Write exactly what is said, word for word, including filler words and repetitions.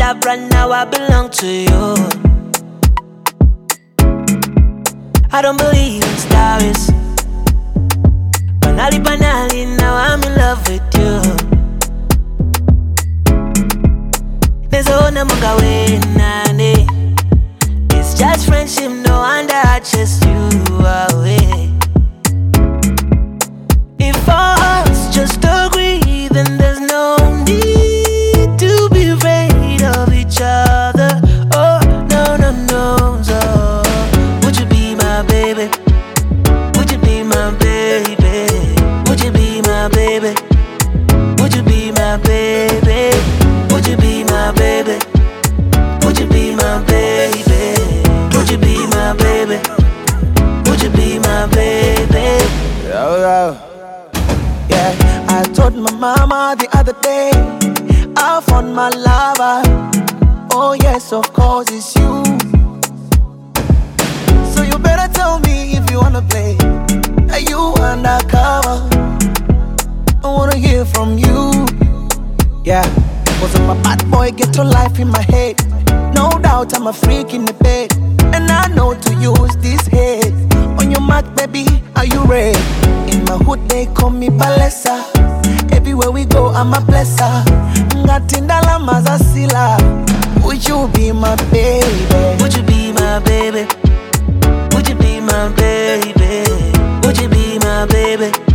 love right now, I belong to you. I don't believe in stories. Banali, banali, now I'm in love with you. There's a namunga way, nane. It's just friendship, no wonder I chased you away. If us just agree, then there's no need to be afraid of each other. Oh, no, no, no, so would you be my baby? Would you be my baby? Would you be my baby? Would you be my baby? Would you be my baby? Would you be my baby? Would you be my baby? Would you be my baby? Yo, yo. Yeah, I told my mama the other day I found my lover. Oh yes, of course it's you. So you better tell me if you wanna play. Are you undercover? I wanna hear from you. Yeah, was I'm a bad boy, get to life in my head. No doubt I'm a freak in the bed, and I know to use this head. On your mark, baby, are you ready? In my hood, they call me Balesa. Everywhere we go, I'm a blesser. Ngatindala mazasila. Would you be my baby? Would you be my baby? Would you be my baby? Would you be my baby?